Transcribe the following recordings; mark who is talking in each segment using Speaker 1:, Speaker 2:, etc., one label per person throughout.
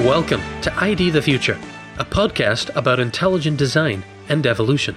Speaker 1: Welcome to ID the Future, a podcast about intelligent design and evolution.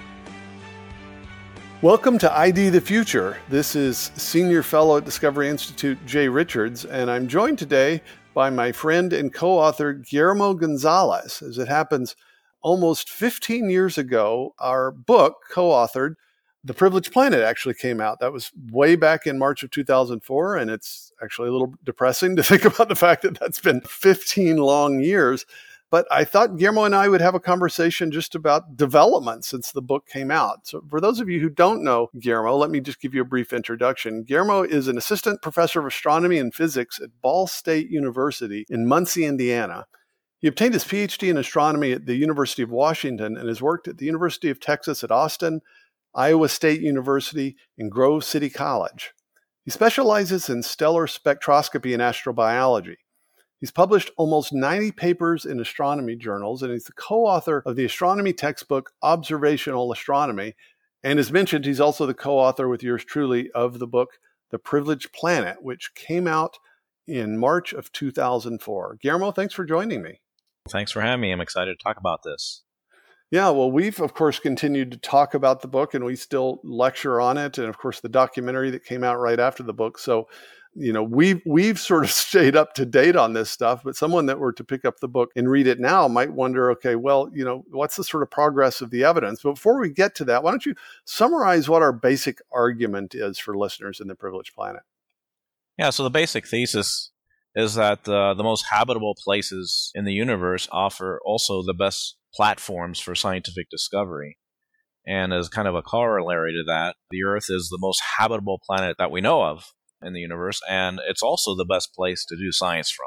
Speaker 2: Welcome to ID the Future. This is Senior Fellow at Discovery Institute, Jay Richards, and I'm joined today by my friend and co-author, Guillermo Gonzalez. As it happens, almost 15 years ago, our book, co-authored, The Privileged Planet, actually came out. That was way back in March of 2004, and it's actually a little depressing to think about the fact that that's been 15 long years. But I thought Guillermo and I would have a conversation just about development since the book came out. So for those of you who don't know Guillermo, let me just give you a brief introduction. Guillermo is an assistant professor of astronomy and physics at Ball State University in Muncie, Indiana. He obtained his PhD in astronomy at the University of Washington and has worked at the University of Texas at Austin, Iowa State University, and Grove City College. He specializes in stellar spectroscopy and astrobiology. He's published almost 90 papers in astronomy journals, and he's the co-author of the astronomy textbook Observational Astronomy. And as mentioned, he's also the co-author with yours truly of the book The Privileged Planet, which came out in March of 2004. Guillermo, thanks for joining me.
Speaker 3: Thanks for having me. I'm excited to talk about this.
Speaker 2: Yeah, well, we've, of course, continued to talk about the book, and we still lecture on it, and, of course, the documentary that came out right after the book. So, you know, we've sort of stayed up to date on this stuff, but someone that were to pick up the book and read it now might wonder, okay, well, you know, what's the sort of progress of the evidence? But before we get to that, why don't you summarize what our basic argument is for listeners in The Privileged Planet?
Speaker 3: Yeah, so the basic thesis is that the most habitable places in the universe offer also the best platforms for scientific discovery. And as kind of a corollary to that, the Earth is the most habitable planet that we know of in the universe, and it's also the best place to do science from.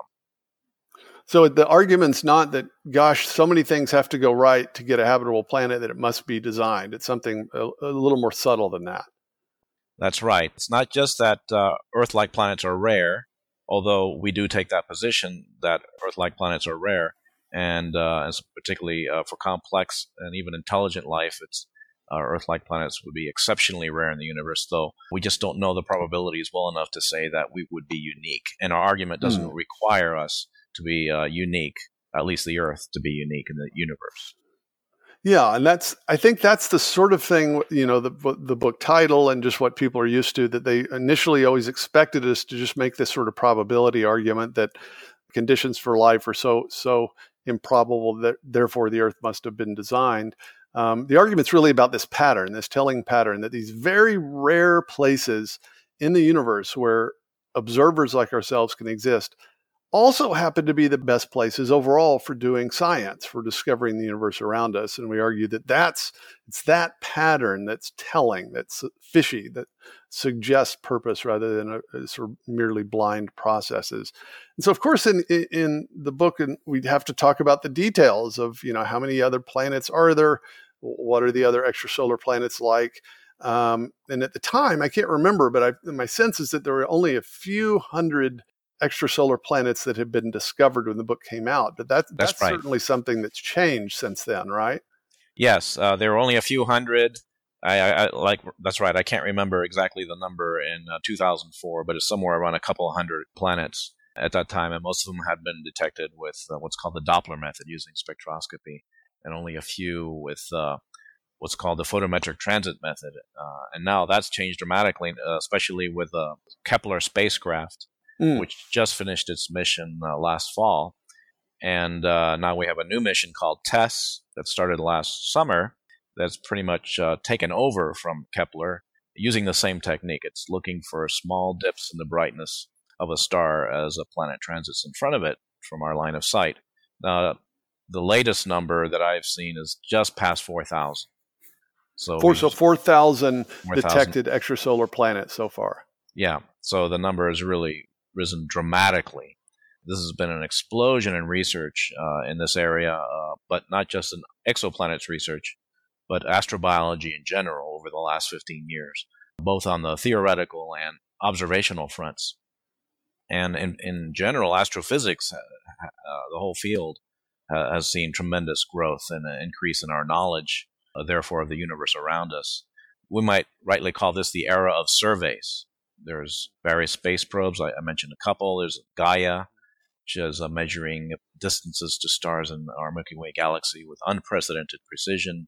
Speaker 2: So the argument's not that, gosh, so many things have to go right to get a habitable planet that it must be designed. It's something a little more subtle than that.
Speaker 3: That's right. It's not just that Earth-like planets are rare, although we do take that position that Earth-like planets are rare, and particularly for complex and even intelligent life, it's Earth-like planets would be exceptionally rare in the universe, though we just don't know the probabilities well enough to say that we would be unique. And our argument doesn't require us to be unique, at least the Earth to be unique in the universe.
Speaker 2: Yeah, and I think that's the sort of thing, you know, the book title and just what people are used to, that they initially always expected us to just make this sort of probability argument that conditions for life are so improbable that therefore the Earth must have been designed. The argument's really about this pattern, this telling pattern, that these very rare places in the universe where observers like ourselves can exist also happen to be the best places overall for doing science, for discovering the universe around us. And we argue that it's that pattern that's telling, that's fishy, that suggests purpose rather than a sort of merely blind processes. And so, of course, in the book, we'd have to talk about the details of, you know, how many other planets are there? What are the other extrasolar planets like? And at the time, I can't remember, but my sense is that there were only a few hundred extrasolar planets that had been discovered when the book came out. But that's right. Certainly something that's changed since then, right?
Speaker 3: Yes, there were only a few hundred. That's right. I can't remember exactly the number in 2004, but it's somewhere around a couple hundred planets at that time, and most of them had been detected with what's called the Doppler method using spectroscopy, and only a few with what's called the photometric transit method. And now that's changed dramatically, especially with the Kepler spacecraft, which just finished its mission last fall. And now we have a new mission called TESS that started last summer that's pretty much taken over from Kepler using the same technique. It's looking for small dips in the brightness of a star as a planet transits in front of it from our line of sight. Now, the latest number that I've seen is just past 4,000. So
Speaker 2: 4,000 detected extrasolar planets so far.
Speaker 3: Yeah, so the number has really risen dramatically. This has been an explosion in research in this area, but not just in exoplanets research, but astrobiology in general over the last 15 years, both on the theoretical and observational fronts. And in general, astrophysics, the whole field, has seen tremendous growth and an increase in our knowledge, therefore, of the universe around us. We might rightly call this the era of surveys. There's various space probes. I mentioned a couple. There's Gaia, such as measuring distances to stars in our Milky Way galaxy with unprecedented precision.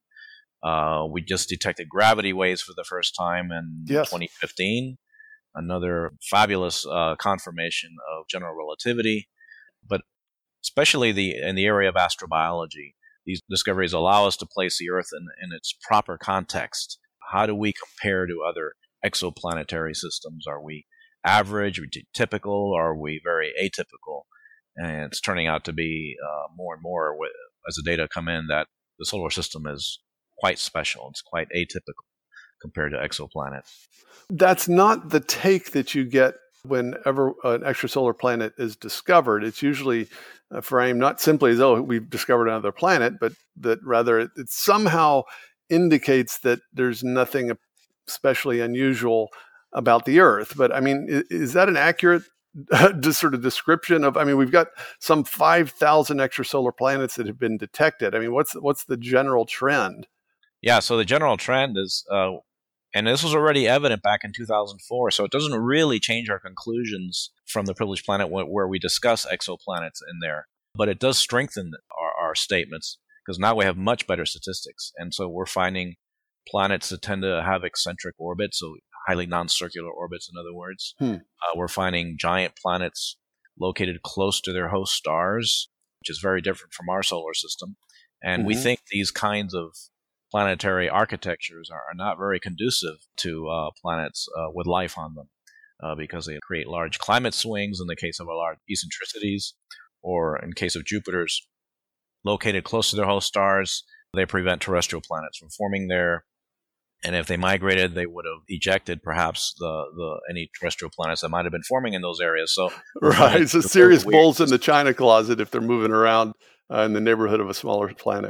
Speaker 3: We just detected gravity waves for the first time in
Speaker 2: Yes.
Speaker 3: 2015, another fabulous confirmation of general relativity. But especially in the area of astrobiology, these discoveries allow us to place the Earth in its proper context. How do we compare to other exoplanetary systems? Are we average? Are we typical? Or are we very atypical? And it's turning out to be more and more, as the data come in, that the solar system is quite special. It's quite atypical compared to exoplanets.
Speaker 2: That's not the take that you get whenever an extrasolar planet is discovered. It's usually framed not simply as, oh, we've discovered another planet, but that rather it somehow indicates that there's nothing especially unusual about the Earth. But I mean, is that an accurate sort of description of, I mean, we've got some 5,000 extrasolar planets that have been detected. I mean, what's the general trend?
Speaker 3: Yeah, so the general trend is, and this was already evident back in 2004, so it doesn't really change our conclusions from the Privileged Planet where we discuss exoplanets in there, but it does strengthen our statements because now we have much better statistics, and so we're finding planets that tend to have eccentric orbits, so highly non-circular orbits, in other words. We're finding giant planets located close to their host stars, which is very different from our solar system, and we think these kinds of planetary architectures are not very conducive to planets with life on them because they create large climate swings in the case of our large eccentricities, or in case of Jupiter's located close to their host stars, they prevent terrestrial planets from forming there. And if they migrated, they would have ejected perhaps the any terrestrial planets that might have been forming in those areas. So
Speaker 2: right, it's a serious bulls in the china closet if they're moving around in the neighborhood of a smaller planet.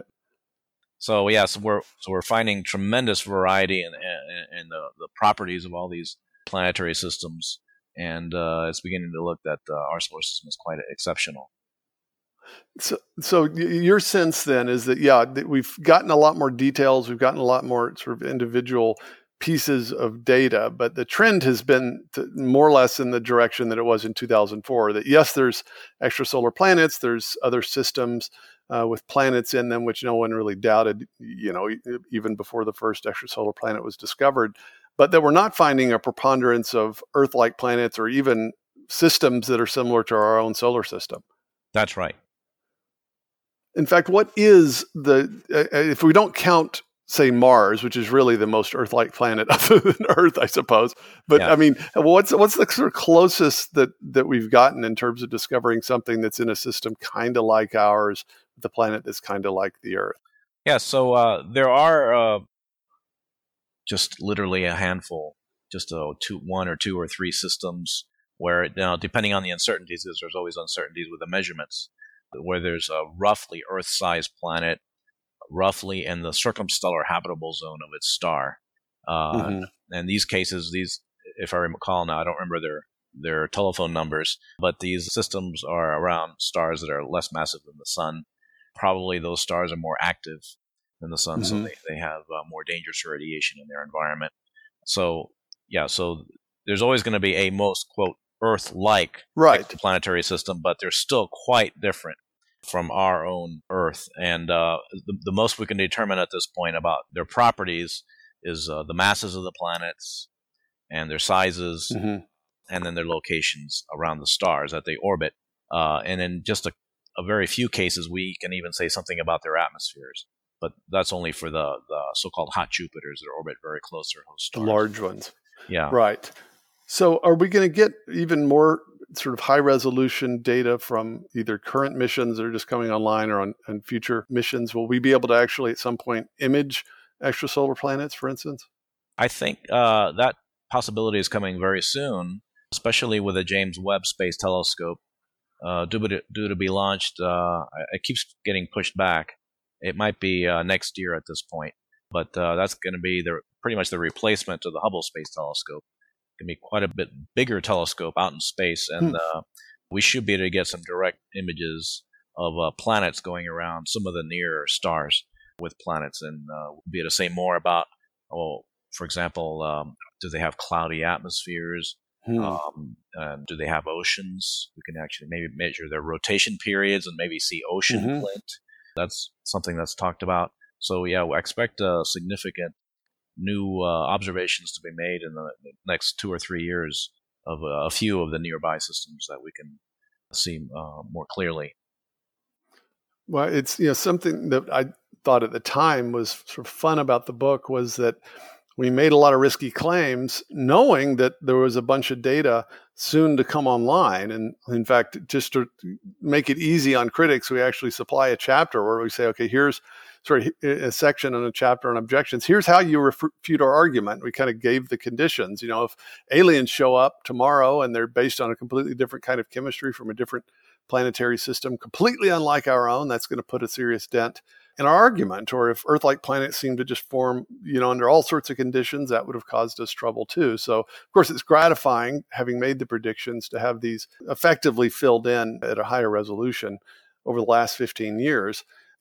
Speaker 3: So we're finding tremendous variety in the properties of all these planetary systems, and it's beginning to look that our solar system is quite exceptional.
Speaker 2: So your sense then is that, that we've gotten a lot more details, we've gotten a lot more sort of individual pieces of data, but the trend has been more or less in the direction that it was in 2004, that yes, there's extrasolar planets, there's other systems with planets in them, which no one really doubted, even before the first extrasolar planet was discovered, but that we're not finding a preponderance of Earth-like planets or even systems that are similar to our own solar system.
Speaker 3: That's right.
Speaker 2: In fact, what is if we don't count, say, Mars, which is really the most Earth-like planet other than Earth, I suppose. But yeah. I mean, what's the sort of closest that we've gotten in terms of discovering something that's in a system kind of like ours, the planet that's kind of like the Earth?
Speaker 3: Yeah, so there are just literally a handful, just one or two or three systems where, depending on the uncertainties, because there's always uncertainties with the measurements, where there's a roughly Earth-sized planet, roughly in the circumstellar habitable zone of its star. And these cases, if I recall now, I don't remember their telephone numbers, but these systems are around stars that are less massive than the sun. Probably those stars are more active than the sun, so they have more dangerous radiation in their environment. So there's always going to be a most, quote, Earth-like planetary system, but they're still quite different from our own Earth. And the most we can determine at this point about their properties is the masses of the planets and their sizes, and then their locations around the stars that they orbit. And in just a very few cases, we can even say something about their atmospheres. But that's only for the so-called hot Jupiters that orbit very close to their host stars.
Speaker 2: Large ones.
Speaker 3: Yeah.
Speaker 2: Right. So are we going to get even more sort of high-resolution data from either current missions that are just coming online or on future missions? Will we be able to actually at some point image extrasolar planets, for instance?
Speaker 3: I think that possibility is coming very soon, especially with the James Webb Space Telescope. Due to be launched, it keeps getting pushed back. It might be next year at this point, but that's going to be pretty much the replacement of the Hubble Space Telescope. Going to be quite a bit bigger telescope out in space, and we should be able to get some direct images of planets going around some of the nearer stars with planets, and we'll be able to say more about, for example, do they have cloudy atmospheres? Do they have oceans? We can actually maybe measure their rotation periods and maybe see ocean glint. That's something that's talked about. So yeah, I expect significant new observations to be made in the next 2 or 3 years of a few of the nearby systems that we can see more clearly.
Speaker 2: Well, it's something that I thought at the time was sort of fun about the book was that we made a lot of risky claims knowing that there was a bunch of data soon to come online. And in fact, just to make it easy on critics, we actually supply a chapter where we say, okay, here's sort of a section and a chapter on objections. Here's how you refute our argument. We kind of gave the conditions. If aliens show up tomorrow and they're based on a completely different kind of chemistry from a different planetary system, completely unlike our own, that's going to put a serious dent in our argument. Or if Earth-like planets seem to just form, under all sorts of conditions, that would have caused us trouble too. So, of course, it's gratifying, having made the predictions, to have these effectively filled in at a higher resolution over the last 15 years.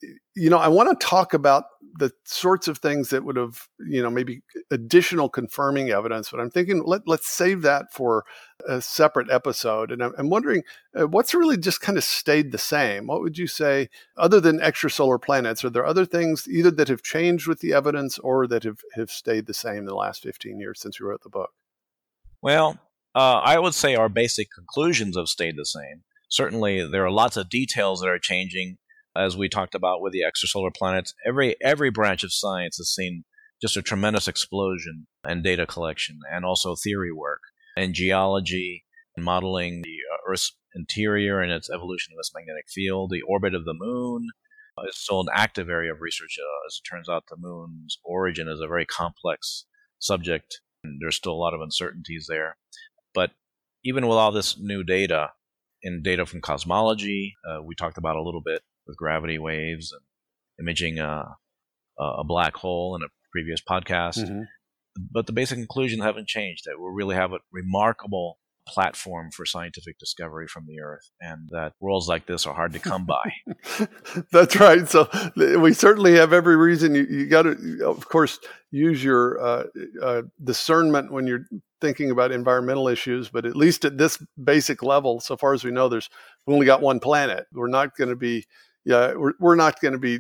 Speaker 2: I want to talk about the sorts of things that would have, maybe additional confirming evidence, but I'm thinking let's save that for a separate episode. And I'm wondering what's really just kind of stayed the same. What would you say, other than extrasolar planets, are there other things either that have changed with the evidence or that have stayed the same in the last 15 years since you wrote the book?
Speaker 3: Well, I would say our basic conclusions have stayed the same. Certainly, there are lots of details that are changing. As we talked about with the extrasolar planets, every branch of science has seen just a tremendous explosion in data collection and also theory work and geology, modeling the Earth's interior and its evolution of its magnetic field. The orbit of the moon is still an active area of research. As it turns out, the moon's origin is a very complex subject, and there's still a lot of uncertainties there. But even with all this new data, data from cosmology, we talked about a little bit, with gravity waves and imaging a black hole in a previous podcast. But the basic conclusions haven't changed, that we really have a remarkable platform for scientific discovery from the Earth, and that worlds like this are hard to come by.
Speaker 2: That's right. So we certainly have every reason. You got to, of course, use your discernment when you're thinking about environmental issues, but at least at this basic level, so far as we know, we've only got one planet. We're not going to be we're not going to be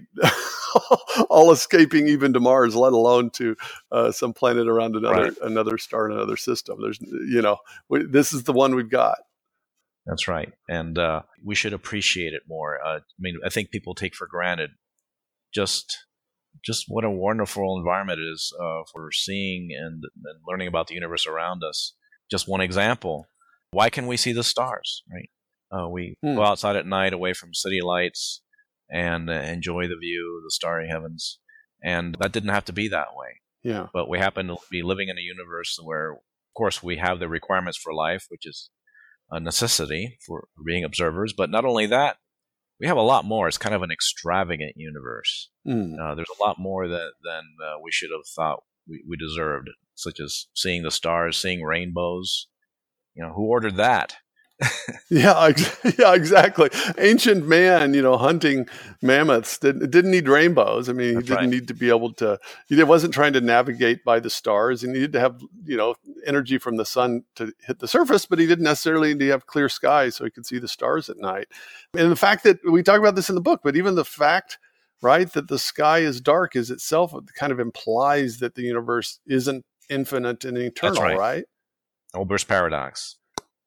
Speaker 2: all escaping even to Mars, let alone to some planet around another star in another system. There's, this is the one we've got.
Speaker 3: That's right, and we should appreciate it more. I think people take for granted just what a wonderful environment it is for seeing and learning about the universe around us. Just one example: why can we see the stars? Right, we go outside at night, away from city lights, and enjoy the view of the starry heavens. And that didn't have to be that way.
Speaker 2: Yeah.
Speaker 3: But we happen to be living in a universe where, of course, we have the requirements for life, which is a necessity for being observers. But not only that, we have a lot more. It's kind of an extravagant universe. There's a lot more than we should have thought we deserved, such as seeing the stars, seeing rainbows. Who ordered that?
Speaker 2: Yeah, exactly. Ancient man, hunting mammoths didn't need rainbows. I mean, he didn't need to be able to. He wasn't trying to navigate by the stars. He needed to have, energy from the sun to hit the surface, but he didn't necessarily need to have clear skies so he could see the stars at night. And the fact that we talk about this in the book, but even the fact, right, that the sky is dark is itself kind of implies that the universe isn't infinite and eternal, right?
Speaker 3: Olber's paradox.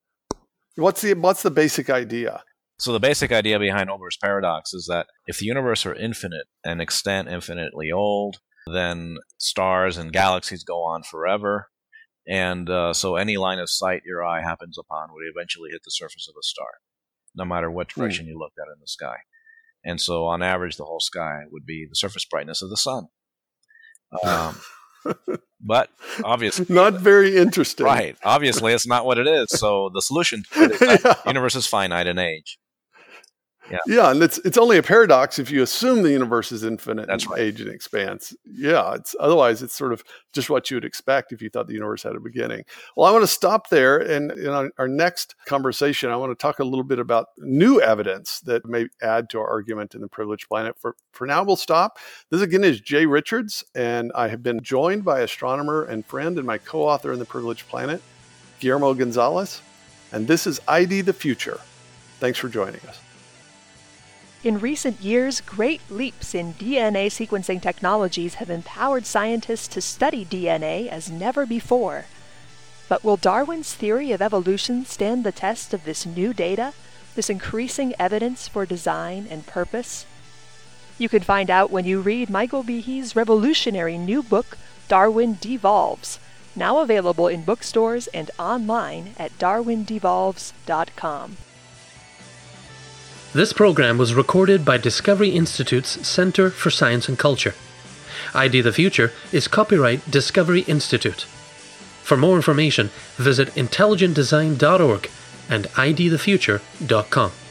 Speaker 2: What's the basic idea?
Speaker 3: So the basic idea behind Olber's paradox is that if the universe were infinite and extent infinitely old, then stars and galaxies go on forever. And so any line of sight your eye happens upon would eventually hit the surface of a star, no matter what direction you looked at in the sky. And so on average, the whole sky would be the surface brightness of the sun. But obviously
Speaker 2: not very interesting,
Speaker 3: right? Obviously, it's not what it is. So the solution to it is that the universe is finite in age.
Speaker 2: Yeah, and it's only a paradox if you assume the universe is infinite in age and expanse. Yeah, otherwise it's sort of just what you would expect if you thought the universe had a beginning. Well, I want to stop there, and in our next conversation, I want to talk a little bit about new evidence that may add to our argument in The Privileged Planet. For now, we'll stop. This again is Jay Richards, and I have been joined by astronomer and friend and my co-author in The Privileged Planet, Guillermo Gonzalez, and this is ID the Future. Thanks for joining us.
Speaker 4: In recent years, great leaps in DNA sequencing technologies have empowered scientists to study DNA as never before. But will Darwin's theory of evolution stand the test of this new data, this increasing evidence for design and purpose? You can find out when you read Michael Behe's revolutionary new book, Darwin Devolves, now available in bookstores and online at darwindevolves.com.
Speaker 1: This program was recorded by Discovery Institute's Center for Science and Culture. ID the Future is copyright Discovery Institute. For more information, visit intelligentdesign.org and idthefuture.com.